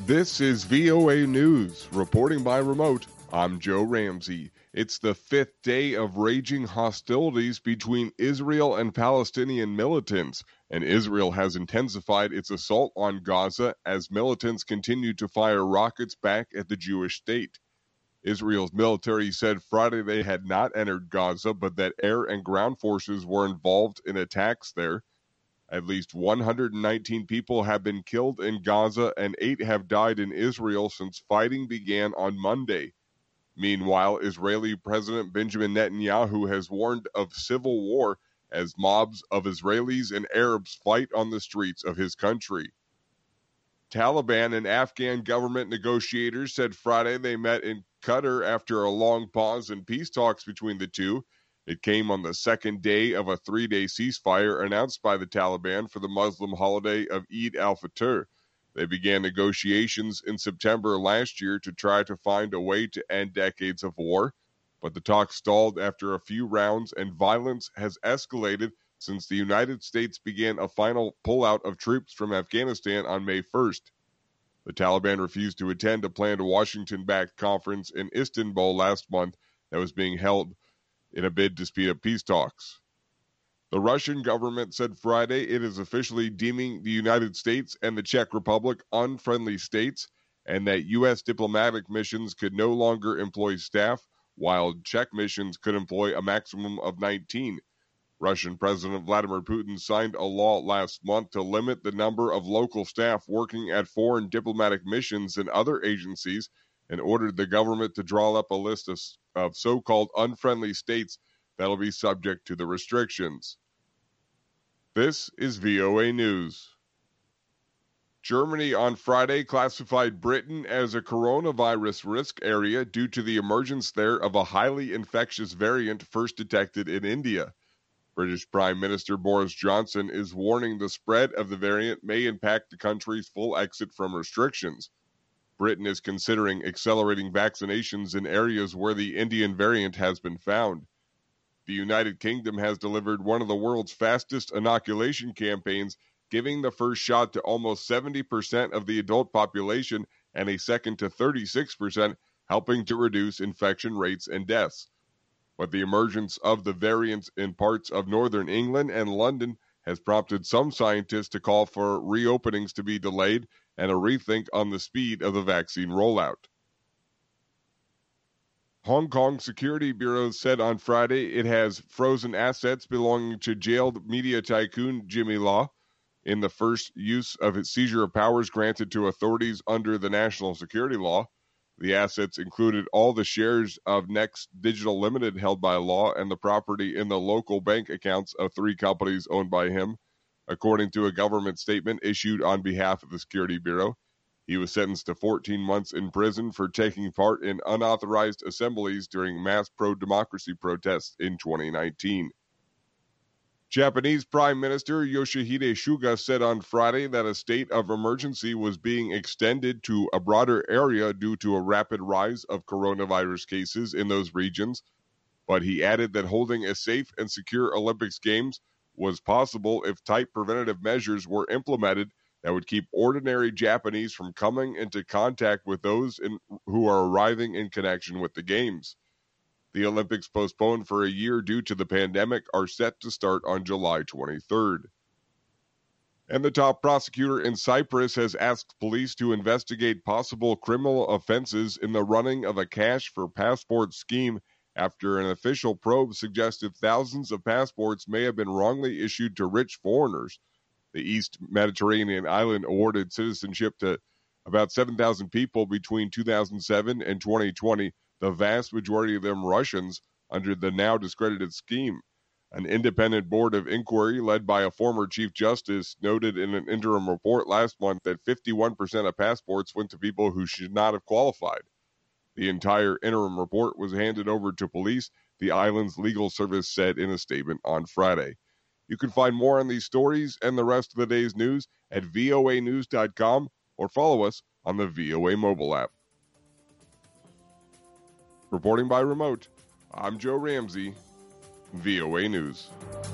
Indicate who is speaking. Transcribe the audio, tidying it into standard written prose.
Speaker 1: This is VOA News. Reporting by remote, I'm Joe Ramsey. It's the fifth day of raging hostilities between Israel and Palestinian militants, and Israel has intensified its assault on Gaza as militants continue to fire rockets back at the Jewish state. Israel's military said Friday they had not entered Gaza, but that air and ground forces were involved in attacks there. At least 119 people have been killed in Gaza and 8 have died in Israel since fighting began on Monday. Meanwhile, Israeli President Benjamin Netanyahu has warned of civil war as mobs of Israelis and Arabs fight on the streets of his country. Taliban and Afghan government negotiators said Friday they met in Qatar after a long pause in peace talks between the two. It came on the second day of a 3-day ceasefire announced by the Taliban for the Muslim holiday of Eid al-Fitr. They began negotiations in September last year to try to find a way to end decades of war, but the talks stalled after a few rounds and violence has escalated since the United States began a final pullout of troops from Afghanistan on May 1st. The Taliban refused to attend a planned Washington-backed conference in Istanbul last month that was being held in a bid to speed up peace talks. The Russian government said Friday it is officially deeming the United States and the Czech Republic unfriendly states and that U.S. diplomatic missions could no longer employ staff, while Czech missions could employ a maximum of 19. Russian President Vladimir Putin signed a law last month to limit the number of local staff working at foreign diplomatic missions and other agencies and ordered the government to draw up a list of so-called unfriendly states that will be subject to the restrictions. This is VOA News. Germany on Friday classified Britain as a coronavirus risk area due to the emergence there of a highly infectious variant first detected in India. British Prime Minister Boris Johnson is warning the spread of the variant may impact the country's full exit from restrictions. Britain is considering accelerating vaccinations in areas where the Indian variant has been found. The United Kingdom has delivered one of the world's fastest inoculation campaigns, giving the first shot to almost 70% of the adult population and a second to 36%, helping to reduce infection rates and deaths. But the emergence of the variants in parts of northern England and London has prompted some scientists to call for reopenings to be delayed and a rethink on the speed of the vaccine rollout. Hong Kong Security Bureau said on Friday it has frozen assets belonging to jailed media tycoon Jimmy Lau in the first use of its seizure of powers granted to authorities under the national security law. The assets included all the shares of Next Digital Limited held by Lau and the property in the local bank accounts of 3 companies owned by him. According to a government statement issued on behalf of the Security Bureau, he was sentenced to 14 months in prison for taking part in unauthorized assemblies during mass pro-democracy protests in 2019. Japanese Prime Minister Yoshihide Suga said on Friday that a state of emergency was being extended to a broader area due to a rapid rise of coronavirus cases in those regions, but he added that holding a safe and secure Olympics Games was possible if tight preventative measures were implemented that would keep ordinary Japanese from coming into contact with those who are arriving in connection with the Games. The Olympics, postponed for a year due to the pandemic, are set to start on July 23rd. And the top prosecutor in Cyprus has asked police to investigate possible criminal offenses in the running of a cash for passport scheme after an official probe suggested thousands of passports may have been wrongly issued to rich foreigners. The East Mediterranean island awarded citizenship to about 7,000 people between 2007 and 2020, the vast majority of them Russians, under the now discredited scheme. An independent board of inquiry led by a former chief justice noted in an interim report last month that 51% of passports went to people who should not have qualified. The entire interim report was handed over to police, the island's legal service said in a statement on Friday. You can find more on these stories and the rest of the day's news at voanews.com or follow us on the VOA mobile app. Reporting by remote, I'm Joe Ramsey, VOA News.